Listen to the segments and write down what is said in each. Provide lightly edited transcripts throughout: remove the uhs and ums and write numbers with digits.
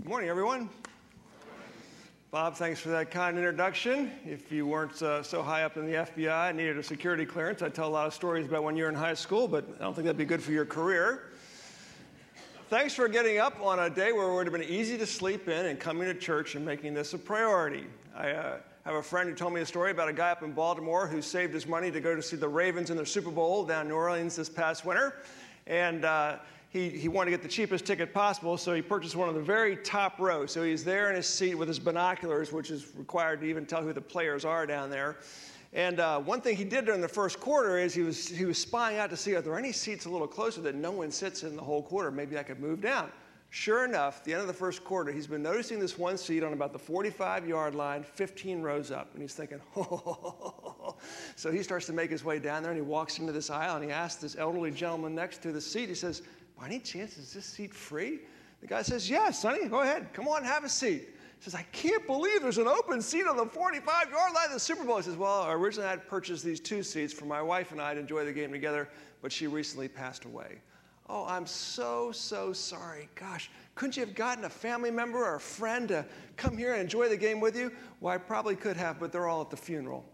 Good morning, everyone. Bob, thanks for that kind introduction. If you weren't so high up in the FBI and needed a security clearance, I'd tell a lot of stories about when you were in high school, but I don't think that'd be good for your career. Thanks for getting up on a day where it would have been easy to sleep in and coming to church and making this a priority. I have a friend who told me a story about a guy up in Baltimore who saved his money to go to see the Ravens in their Super Bowl down in New Orleans this past winter. And he wanted to get the cheapest ticket possible, so he purchased one of the very top rows. So he's there in his seat with his binoculars, which is required to even tell who the players are down there. And one thing he did during the first quarter is he was spying out to see, are there any seats a little closer that no one sits in the whole quarter? Maybe I could move down. Sure enough, at the end of the first quarter, he's been noticing this one seat on about the 45-yard line, 15 rows up. And he's thinking, oh. So he starts to make his way down there, and he walks into this aisle, and he asks this elderly gentleman next to the seat, he says, by any chance, is this seat free? The guy says, yes, sonny, go ahead. Come on, have a seat. He says, I can't believe there's an open seat on the 45-yard line of the Super Bowl. He says, well, originally I had purchased these two seats for my wife and I to enjoy the game together, but she recently passed away. Oh, I'm so sorry. Gosh, couldn't you have gotten a family member or a friend to come here and enjoy the game with you? Well, I probably could have, but they're all at the funeral.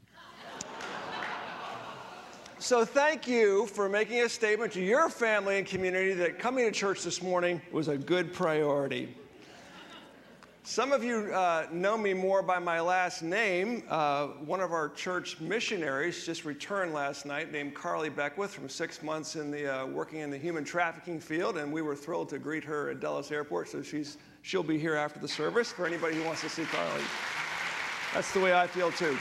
So thank you for making a statement to your family and community that coming to church this morning was a good priority. Some of you know me more by my last name. One of our church missionaries just returned last night named Carly Beckwith from 6 months in the working in the human trafficking field, and we were thrilled to greet her at Dulles Airport, so she'll be here after the service for anybody who wants to see Carly. That's the way I feel too.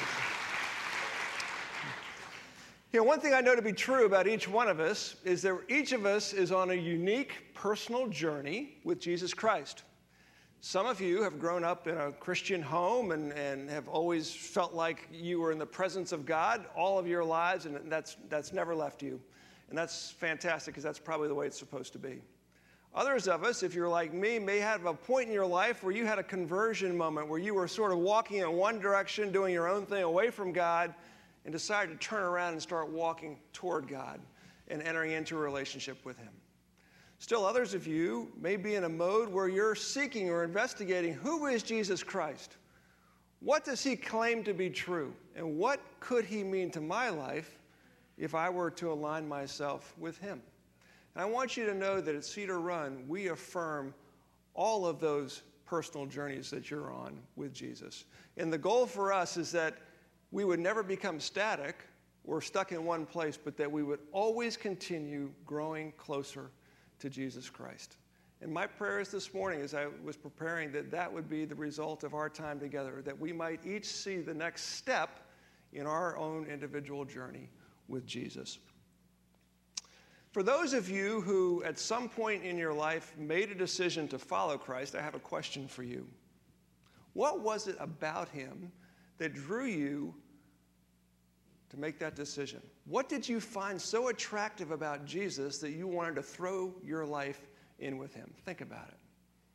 You know, one thing I know to be true about each one of us is that each of us is on a unique personal journey with Jesus Christ. Some of you have grown up in a Christian home and have always felt like you were in the presence of God all of your lives, and that's never left you. And that's fantastic because that's probably the way it's supposed to be. Others of us, if you're like me, may have a point in your life where you had a conversion moment, where you were sort of walking in one direction, doing your own thing away from God, and decided to turn around and start walking toward God and entering into a relationship with Him. Still, others of you may be in a mode where you're seeking or investigating, who is Jesus Christ? What does He claim to be true? And what could He mean to my life if I were to align myself with Him? And I want you to know that at Cedar Run, we affirm all of those personal journeys that you're on with Jesus. And the goal for us is that we would never become static or stuck in one place, but that we would always continue growing closer to Jesus Christ. And my prayers this morning as I was preparing that would be the result of our time together, that we might each see the next step in our own individual journey with Jesus. For those of you who at some point in your life made a decision to follow Christ, I have a question for you. What was it about Him that drew you to make that decision? What did you find so attractive about Jesus that you wanted to throw your life in with Him? Think about it.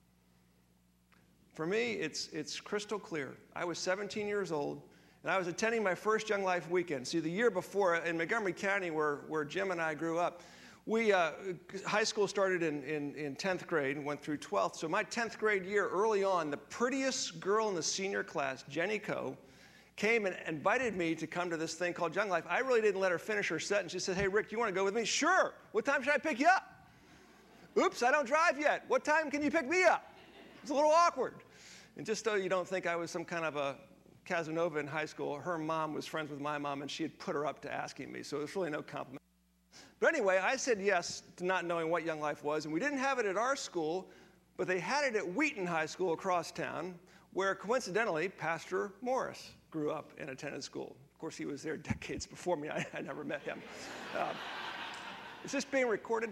For me, it's crystal clear. I was 17 years old, and I was attending my first Young Life weekend. See, the year before, in Montgomery County, where Jim and I grew up, high school started in 10th grade and went through 12th. So my 10th grade year, early on, the prettiest girl in the senior class, Jenny Coe, came and invited me to come to this thing called Young Life. I really didn't let her finish her sentence. She said, hey, Rick, you want to go with me? Sure. What time should I pick you up? Oops, I don't drive yet. What time can you pick me up? It's a little awkward. And just so you don't think I was some kind of a Casanova in high school, her mom was friends with my mom, and she had put her up to asking me, so it was really no compliment. But anyway, I said yes to not knowing what Young Life was, and we didn't have it at our school, but they had it at Wheaton High School across town, where coincidentally, Pastor Morris grew up and attended school. Of course, he was there decades before me. I never met him. Is this being recorded?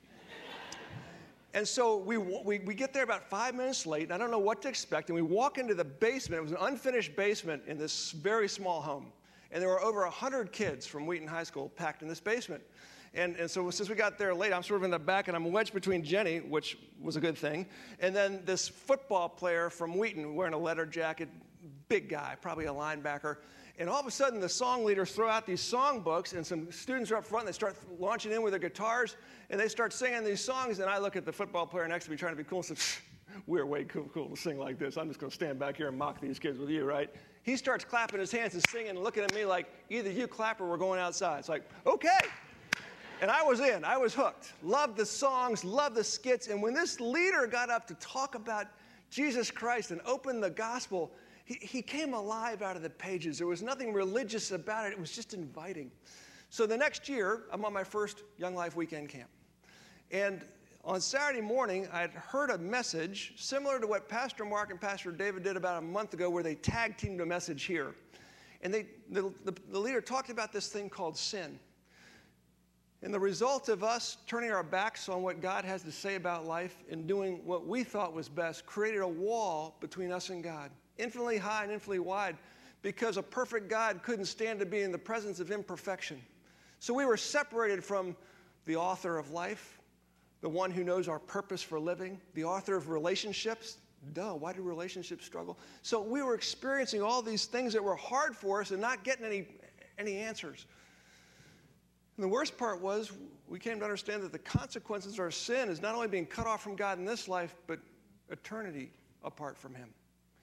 And so we get there about 5 minutes late, and I don't know what to expect, and we walk into the basement. It was an unfinished basement in this very small home, and there were over 100 kids from Wheaton High School packed in this basement. And so since we got there late, I'm sort of in the back, and I'm wedged between Jenny, which was a good thing, and then this football player from Wheaton wearing a leather jacket, big guy, probably a linebacker. And all of a sudden, the song leaders throw out these song books, and some students are up front, and they start launching in with their guitars, and they start singing these songs, and I look at the football player next to me trying to be cool and say, We're way cool to sing like this. I'm just going to stand back here and mock these kids with you, right? He starts clapping his hands and singing and looking at me like, either you clap or we're going outside. It's like, okay. And I was in. I was hooked. Loved the songs, loved the skits. And when this leader got up to talk about Jesus Christ and open the gospel, he came alive out of the pages. There was nothing religious about it. It was just inviting. So the next year, I'm on my first Young Life weekend camp. And on Saturday morning, I'd heard a message similar to what Pastor Mark and Pastor David did about a month ago, where they tag teamed a message here. And the leader talked about this thing called sin. And the result of us turning our backs on what God has to say about life and doing what we thought was best created a wall between us and God, infinitely high and infinitely wide, because a perfect God couldn't stand to be in the presence of imperfection. So we were separated from the author of life, the one who knows our purpose for living, the author of relationships. Duh, why do relationships struggle? So we were experiencing all these things that were hard for us and not getting any answers. And the worst part was we came to understand that the consequences of our sin is not only being cut off from God in this life, but eternity apart from him.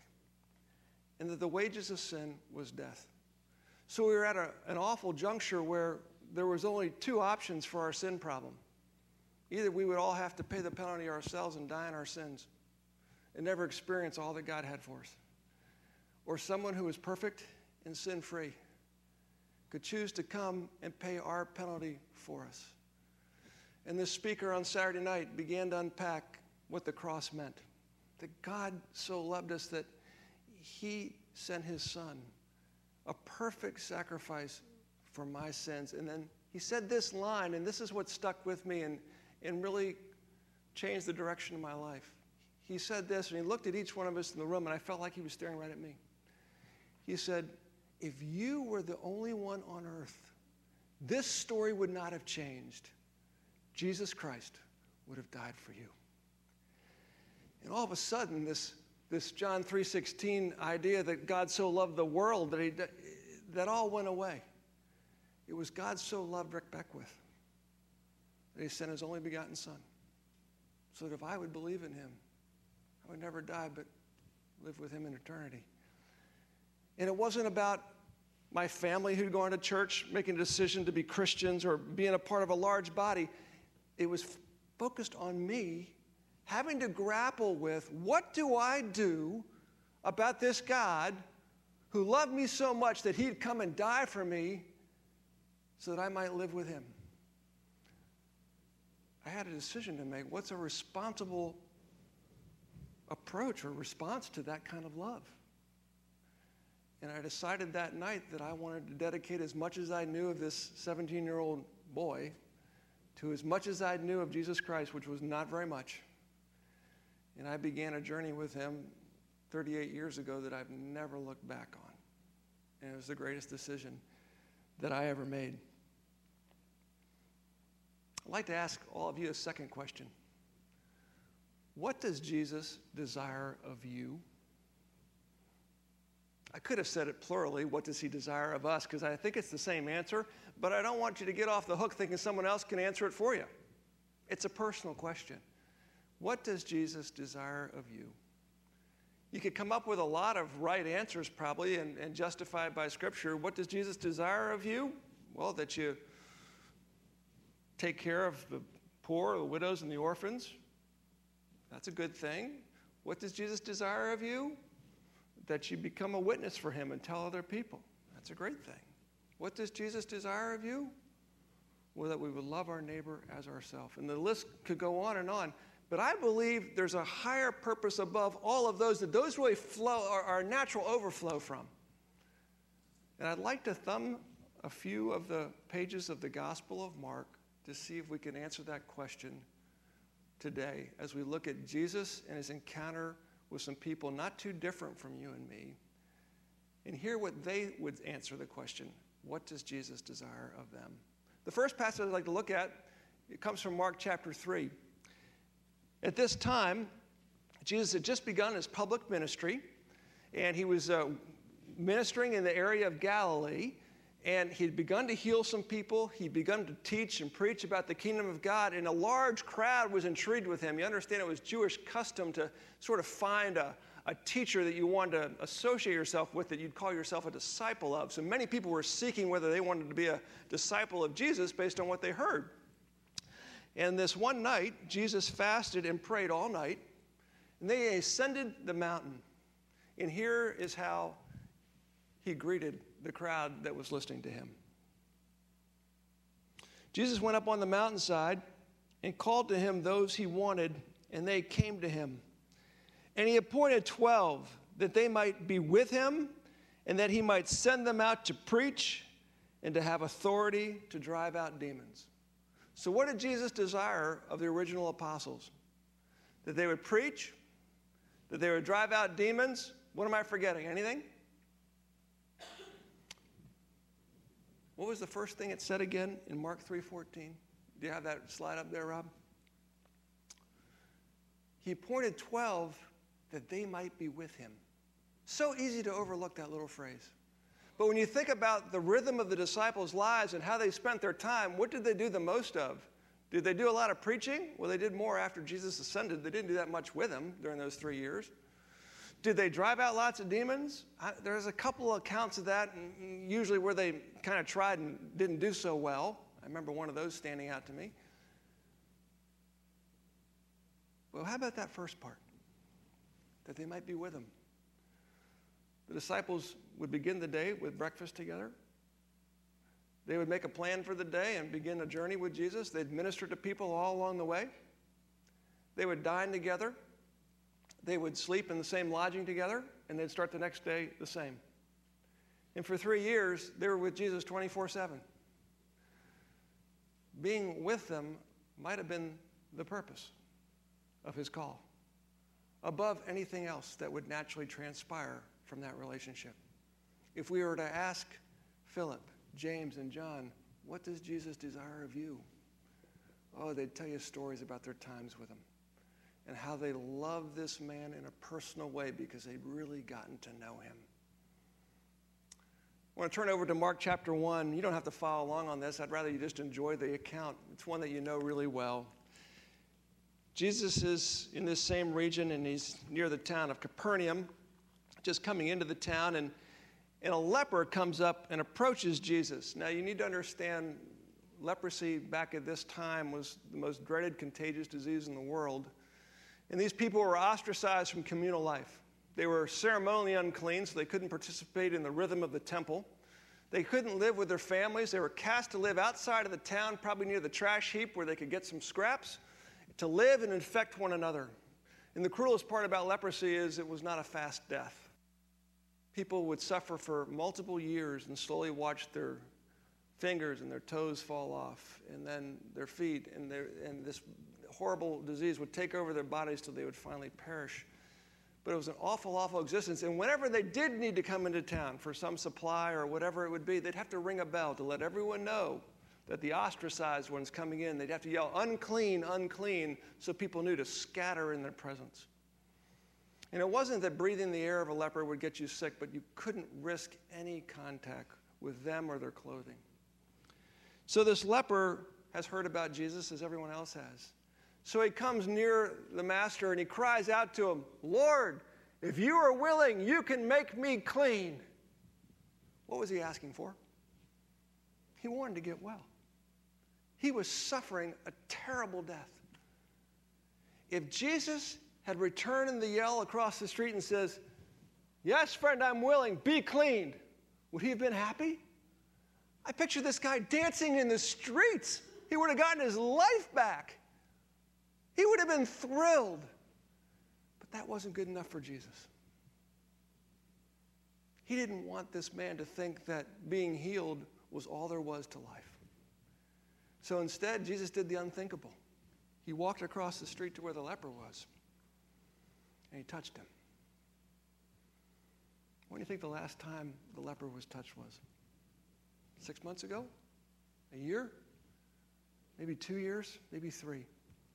And that the wages of sin was death. So we were at an awful juncture where there was only two options for our sin problem. Either we would all have to pay the penalty ourselves and die in our sins and never experience all that God had for us. Or someone who was perfect and sin-free could choose to come and pay our penalty for us. And this speaker on Saturday night began to unpack what the cross meant. That God so loved us that he sent his son, a perfect sacrifice for my sins. And then he said this line, and this is what stuck with me and really changed the direction of my life. He said this, and he looked at each one of us in the room, and I felt like he was staring right at me. He said, if you were the only one on earth, this story would not have changed. Jesus Christ would have died for you. And all of a sudden, this John 3:16 idea that God so loved the world, that all went away. It was God so loved Rick Beckwith that he sent his only begotten son, so that if I would believe in him, I would never die but live with him in eternity. And it wasn't about my family who'd gone to church making a decision to be Christians or being a part of a large body. It was focused on me having to grapple with, what do I do about this God who loved me so much that he'd come and die for me so that I might live with him? I had a decision to make. What's a responsible approach or response to that kind of love? And I decided that night that I wanted to dedicate as much as I knew of this 17-year-old boy to as much as I knew of Jesus Christ, which was not very much. And I began a journey with him 38 years ago that I've never looked back on. And it was the greatest decision that I ever made. I'd like to ask all of you a second question. What does Jesus desire of you? I could have said it plurally, what does he desire of us? Because I think it's the same answer, but I don't want you to get off the hook thinking someone else can answer it for you. It's a personal question. What does Jesus desire of you? You could come up with a lot of right answers probably and justify it by Scripture. What does Jesus desire of you? Well, that you take care of the poor, the widows, and the orphans. That's a good thing. What does Jesus desire of you? That you become a witness for him and tell other people. That's a great thing. What does Jesus desire of you? Well, that we would love our neighbor as ourselves. And the list could go on. But I believe there's a higher purpose above all of those, that those really flow, are natural overflow from. And I'd like to thumb a few of the pages of the Gospel of Mark to see if we can answer that question today as we look at Jesus and his encounter with some people not too different from you and me, and hear what they would answer the question, what does Jesus desire of them? The first passage I'd like to look at, it comes from Mark chapter 3. At this time, Jesus had just begun his public ministry, and he was ministering in the area of Galilee, And he'd begun to heal some people. He'd begun to teach and preach about the kingdom of God, and a large crowd was intrigued with him. You understand it was Jewish custom to sort of find a teacher that you wanted to associate yourself with, that you'd call yourself a disciple of. So many people were seeking whether they wanted to be a disciple of Jesus based on what they heard. And this one night, Jesus fasted and prayed all night, and they ascended the mountain. And here is how he greeted the crowd that was listening to him. Jesus went up on the mountainside and called to him those he wanted, and they came to him. And he appointed 12 that they might be with him and that he might send them out to preach and to have authority to drive out demons. So what did Jesus desire of the original apostles? That they would preach, that they would drive out demons. What am I forgetting? Anything? What was the first thing it said again in Mark 3:14? Do you have that slide up there, Rob? He appointed 12 that they might be with him. So easy to overlook that little phrase. But when you think about the rhythm of the disciples' lives and how they spent their time, what did they do the most of? Did they do a lot of preaching? Well, they did more after Jesus ascended. They didn't do that much with him during those 3 years. Did they drive out lots of demons? There's a couple of accounts of that, and usually where they kind of tried and didn't do so well. I remember one of those standing out to me. Well, how about that first part? That they might be with him. The disciples would begin the day with breakfast together. They would make a plan for the day and begin a journey with Jesus. They'd minister to people all along the way. They would dine together. They would sleep in the same lodging together, and they'd start the next day the same. And for 3 years, they were with Jesus 24/7. Being with them might have been the purpose of his call, above anything else that would naturally transpire from that relationship. If we were to ask Philip, James, and John, what does Jesus desire of you? Oh, they'd tell you stories about their times with him and how they love this man in a personal way because they'd really gotten to know him. I want to turn over to Mark chapter 1. You don't have to follow along on this. I'd rather you just enjoy the account. It's one that you know really well. Jesus is in this same region, and he's near the town of Capernaum, just coming into the town, and a leper comes up and approaches Jesus. Now, you need to understand, leprosy back at this time was the most dreaded contagious disease in the world. And these people were ostracized from communal life. They were ceremonially unclean, so they couldn't participate in the rhythm of the temple. They couldn't live with their families. They were cast to live outside of the town, probably near the trash heap where they could get some scraps, to live and infect one another. And the cruelest part about leprosy is it was not a fast death. People would suffer for multiple years and slowly watch their fingers and their toes fall off, and then their feet, and this horrible disease would take over their bodies till they would finally perish. But it was an awful, awful existence. And whenever they did need to come into town for some supply or whatever it would be, they'd have to ring a bell to let everyone know that the ostracized one's coming in. They'd have to yell, unclean, unclean, so people knew to scatter in their presence. And it wasn't that breathing the air of a leper would get you sick, but you couldn't risk any contact with them or their clothing. So this leper has heard about Jesus as everyone else has. So he comes near the master and he cries out to him, Lord, if you are willing, you can make me clean. What was he asking for? He wanted to get well. He was suffering a terrible death. If Jesus had returned in the yell across the street and says, yes, friend, I'm willing, be cleaned, would he have been happy? I picture this guy dancing in the streets. He would have gotten his life back. He would have been thrilled. But that wasn't good enough for Jesus. He didn't want this man to think that being healed was all there was to life. So instead, Jesus did the unthinkable. He walked across the street to where the leper was, and he touched him. When do you think the last time the leper was touched was? 6 months ago? A year? Maybe 2 years? Maybe 3.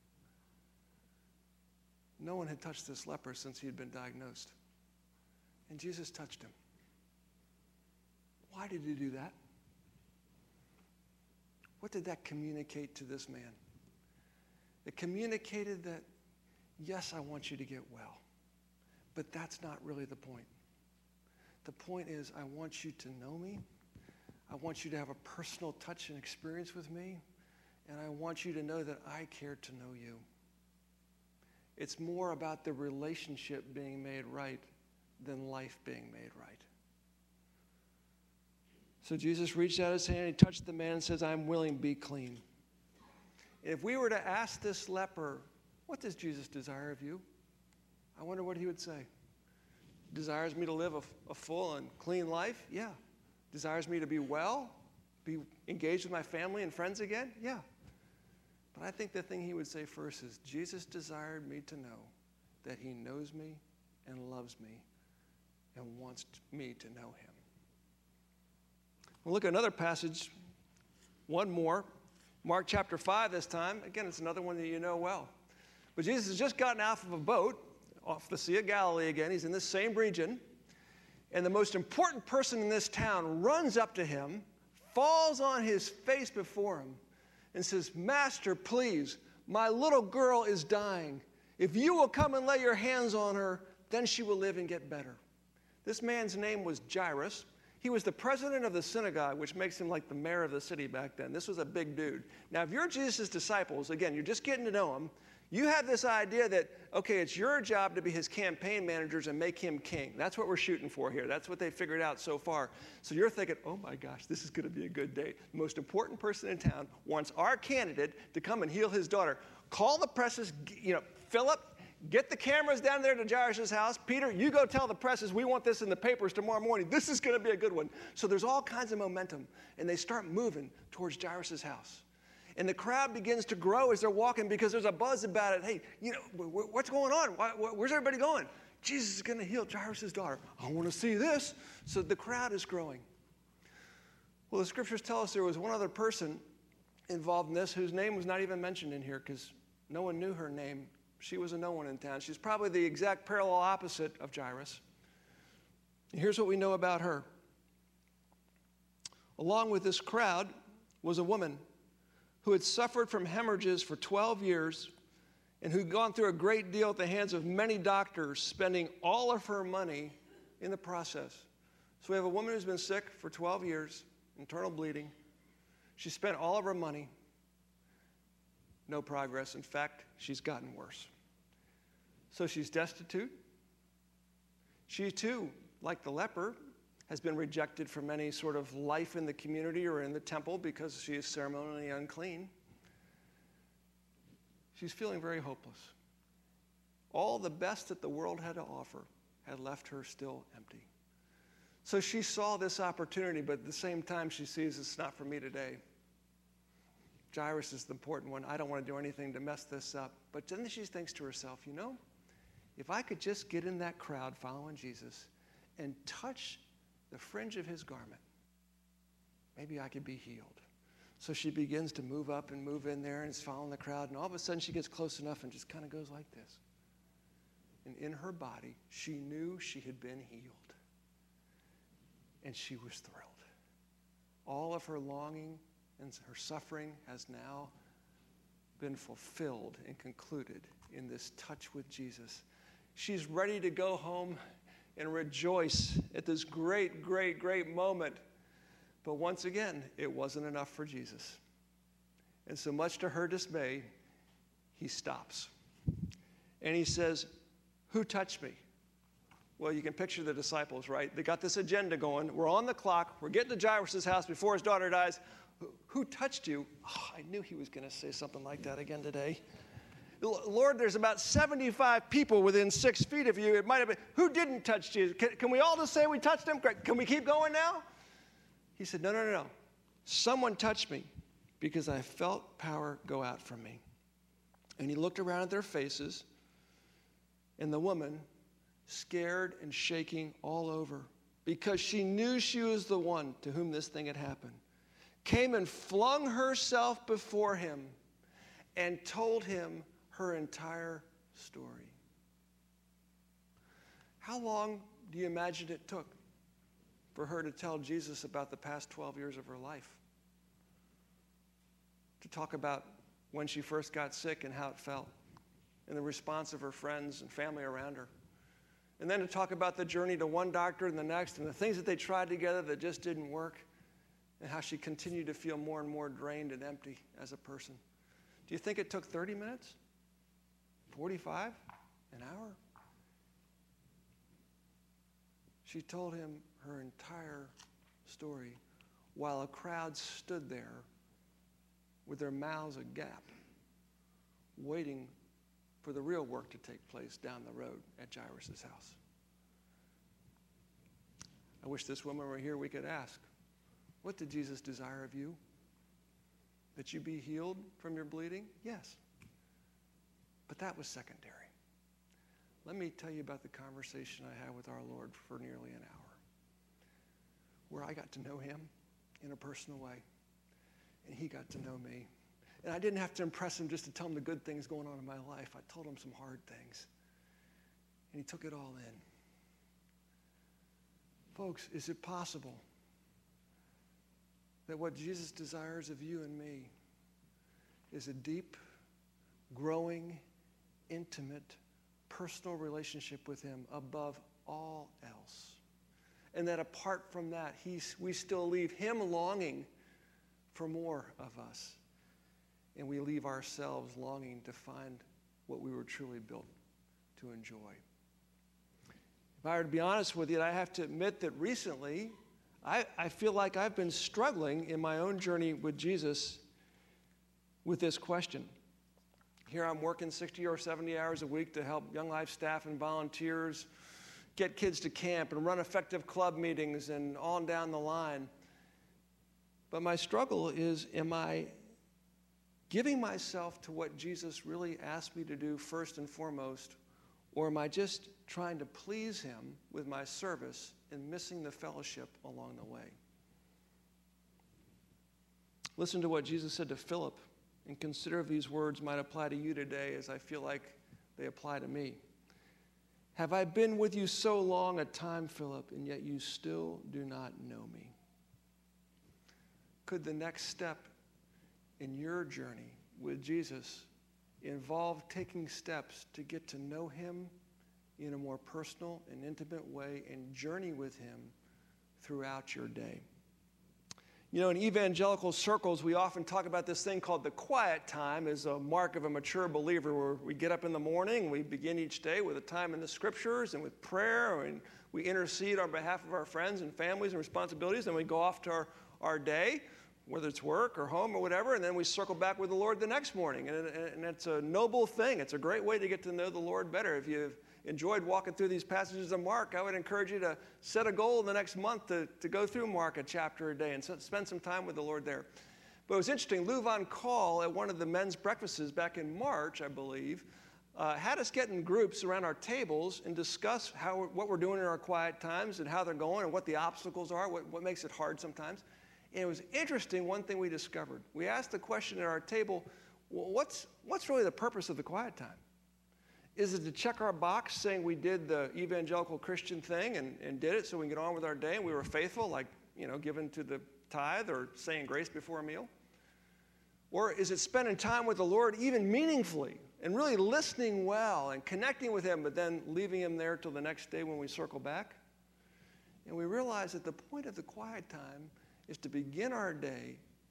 No one had touched this leper since he had been diagnosed. And Jesus touched him. Why did he do that? What did that communicate to this man? It communicated that, yes, I want you to get well, but that's not really the point. The point is, I want you to know me. I want you to have a personal touch and experience with me, and I want you to know that I care to know you. It's more about the relationship being made right than life being made right. So Jesus reached out his hand, he touched the man and says, I'm willing, be clean. If we were to ask this leper, what does Jesus desire of you? I wonder what he would say. Desires me to live a full and clean life? Yeah. Desires me to be well? Be engaged with my family and friends again? Yeah. But I think the thing he would say first is, Jesus desired me to know that he knows me and loves me and wants me to know him. We'll look at another passage, one more. Mark chapter 5 this time. Again, it's another one that you know well. But Jesus has just gotten off of a boat, off the Sea of Galilee again. He's in this same region. And the most important person in this town runs up to him, falls on his face before him, and says, Master, please, my little girl is dying. If you will come and lay your hands on her, then she will live and get better. This man's name was Jairus. He was the president of the synagogue, which makes him like the mayor of the city back then. This was a big dude. Now, if you're Jesus' disciples, again, you're just getting to know him, you have this idea that, okay, it's your job to be his campaign managers and make him king. That's what we're shooting for here. That's what they figured out so far. So you're thinking, oh my gosh, this is going to be a good day. The most important person in town wants our candidate to come and heal his daughter. Call the presses, Philip, get the cameras down there to Jairus' house. Peter, you go tell the presses we want this in the papers tomorrow morning. This is going to be a good one. So there's all kinds of momentum, and they start moving towards Jairus' house. And the crowd begins to grow as they're walking because there's a buzz about it. Hey, what's going on? Where's everybody going? Jesus is going to heal Jairus' daughter. I want to see this. So the crowd is growing. Well, the scriptures tell us there was one other person involved in this whose name was not even mentioned in here because no one knew her name. She was a no one in town. She's probably the exact parallel opposite of Jairus. And here's what we know about her. Along with this crowd was a woman who had suffered from hemorrhages for 12 years and who'd gone through a great deal at the hands of many doctors, spending all of her money in the process. So we have a woman who's been sick for 12 years, internal bleeding. She spent all of her money. No progress. In fact, she's gotten worse. So she's destitute. She too, like the leper, has been rejected from any sort of life in the community or in the temple because she is ceremonially unclean. She's feeling very hopeless. All the best that the world had to offer had left her still empty. So she saw this opportunity, but at the same time she sees it's not for me today. Jairus is the important one. I don't want to do anything to mess this up. But then she thinks to herself, if I could just get in that crowd following Jesus and touch the fringe of his garment, maybe I could be healed. So she begins to move up and move in there and is following the crowd. And all of a sudden she gets close enough and just kind of goes like this. And in her body, she knew she had been healed. And she was thrilled. All of her longing and her suffering has now been fulfilled and concluded in this touch with Jesus. She's ready to go home and rejoice at this great, great, great moment. But once again, it wasn't enough for Jesus. And so much to her dismay, he stops. And he says, who touched me? Well, you can picture the disciples, right? They got this agenda going. We're on the clock. We're getting to Jairus' house before his daughter dies. Who touched you? Oh, I knew he was going to say something like that again today. Lord, there's about 75 people within 6 feet of you. It might have been, who didn't touch Jesus? Can we all just say we touched him? Can we keep going now? He said, no. Someone touched me because I felt power go out from me. And he looked around at their faces, and the woman, scared and shaking all over, because she knew she was the one to whom this thing had happened, came and flung herself before him and told him her entire story. How long do you imagine it took for her to tell Jesus about the past 12 years of her life? to talk about when she first got sick and how it felt, and the response of her friends and family around her. And then to talk about the journey to one doctor and the next, and the things that they tried together that just didn't work, and how she continued to feel more and more drained and empty as a person. Do you think it took 30 minutes? 45? An hour? She told him her entire story while a crowd stood there with their mouths agape, waiting for the real work to take place down the road at Jairus' house. I wish this woman were here, we could ask, what did Jesus desire of you? That you be healed from your bleeding? Yes. But that was secondary. Let me tell you about the conversation I had with our Lord for nearly an hour, where I got to know him in a personal way, and he got to know me. And I didn't have to impress him just to tell him the good things going on in my life. I told him some hard things, and he took it all in. Folks, is it possible that what Jesus desires of you and me is a deep, growing, intimate, personal relationship with him above all else? And that apart from that, we still leave him longing for more of us. And we leave ourselves longing to find what we were truly built to enjoy. If I were to be honest with you, I have to admit that recently, I feel like I've been struggling in my own journey with Jesus with this question. Here I'm working 60 or 70 hours a week to help Young Life staff and volunteers get kids to camp and run effective club meetings and on down the line. But my struggle is, am I giving myself to what Jesus really asked me to do first and foremost, or am I just trying to please him with my service and missing the fellowship along the way? Listen to what Jesus said to Philip, and consider if these words might apply to you today as I feel like they apply to me. Have I been with you so long a time, Philip, and yet you still do not know me? Could the next step in your journey with Jesus involve taking steps to get to know him in a more personal and intimate way and journey with him throughout your day? You know, in evangelical circles, we often talk about this thing called the quiet time as a mark of a mature believer, where we get up in the morning, we begin each day with a time in the scriptures and with prayer, and we intercede on behalf of our friends and families and responsibilities, and we go off to our day, whether it's work or home or whatever, and then we circle back with the Lord the next morning. And it's a noble thing. It's a great way to get to know the Lord better. If you've enjoyed walking through these passages of Mark, I would encourage you to set a goal in the next month to go through Mark a chapter a day and spend some time with the Lord there. But it was interesting. Lou Von Call at one of the men's breakfasts back in March, I believe, had us get in groups around our tables and discuss what we're doing in our quiet times and how they're going and what the obstacles are, what makes it hard sometimes. And it was interesting, one thing we discovered. We asked the question at our table, well, what's really the purpose of the quiet time? Is it to check our box saying we did the evangelical Christian thing and did it so we can get on with our day and we were faithful, like, giving to the tithe or saying grace before a meal? Or is it spending time with the Lord even meaningfully and really listening well and connecting with him, but then leaving him there till the next day when we circle back? And we realized that the point of the quiet time is to begin our day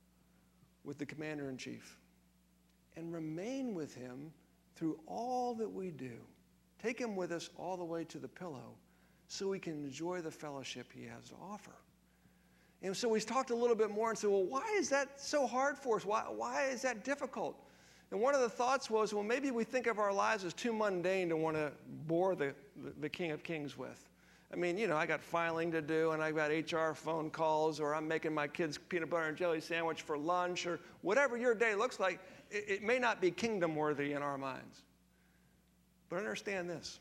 with the commander-in-chief and remain with him through all that we do. Take him with us all the way to the pillow so we can enjoy the fellowship he has to offer. And so we talked a little bit more and said, well, why is that so hard for us? Why is that difficult? And one of the thoughts was, well, maybe we think of our lives as too mundane to want to bore the King of Kings with. I mean, I got filing to do, and I've got HR phone calls, or I'm making my kids peanut butter and jelly sandwich for lunch, or whatever your day looks like. It may not be kingdom-worthy in our minds. But understand this,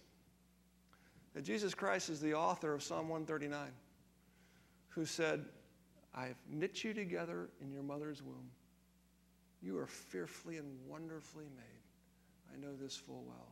that Jesus Christ is the author of Psalm 139, who said, I've knit you together in your mother's womb. You are fearfully and wonderfully made. I know this full well.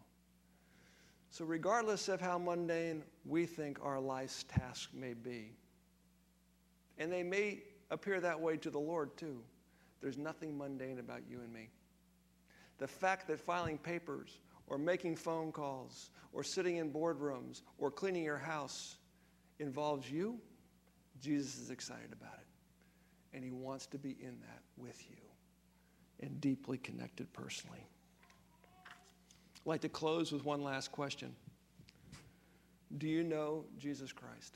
So regardless of how mundane we think our life's tasks may be, and they may appear that way to the Lord too, There's nothing mundane about you and me. The fact that filing papers or making phone calls or sitting in boardrooms or cleaning your house involves you, Jesus is excited about it. And he wants to be in that with you and deeply connected personally. I'd like to close with one last question. Do you know Jesus Christ?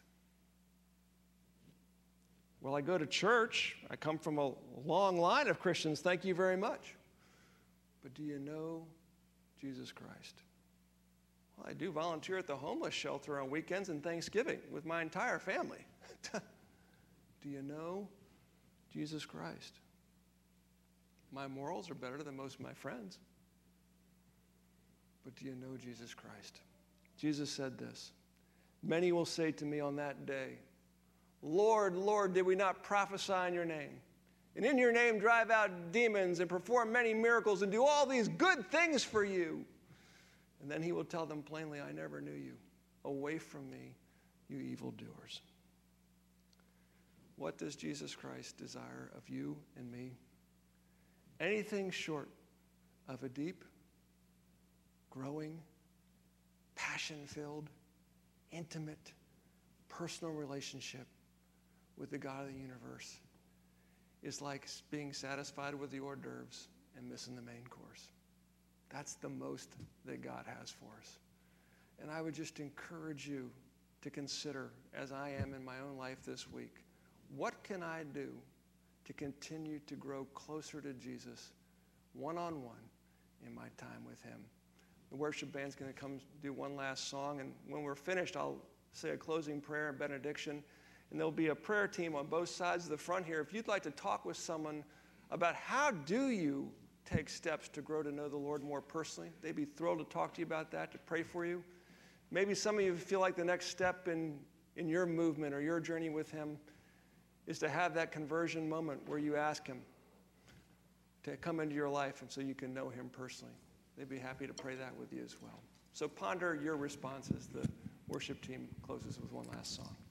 Well, I go to church. I come from a long line of Christians. Thank you very much. But do you know Jesus Christ? Well, I do volunteer at the homeless shelter on weekends and Thanksgiving with my entire family. Do you know Jesus Christ? My morals are better than most of my friends. But do you know Jesus Christ? Jesus said this, "Many will say to me on that day, 'Lord, Lord, did we not prophesy in your name? And in your name drive out demons and perform many miracles and do all these good things for you?' And then he will tell them plainly, 'I never knew you. Away from me, you evildoers.'" What does Jesus Christ desire of you and me? Anything short of a deep, growing, passion-filled, intimate, personal relationship with the God of the universe is like being satisfied with the hors d'oeuvres and missing the main course. That's the most that God has for us. And I would just encourage you to consider, as I am in my own life this week, what can I do to continue to grow closer to Jesus one-on-one in my time with him? The worship band's going to come do one last song, and when we're finished, I'll say a closing prayer and benediction, and there'll be a prayer team on both sides of the front here. If you'd like to talk with someone about how do you take steps to grow to know the Lord more personally, they'd be thrilled to talk to you about that, to pray for you. Maybe some of you feel like the next step in your movement or your journey with him is to have that conversion moment where you ask him to come into your life and so you can know him personally. They'd be happy to pray that with you as well. So ponder your response as the worship team closes with one last song.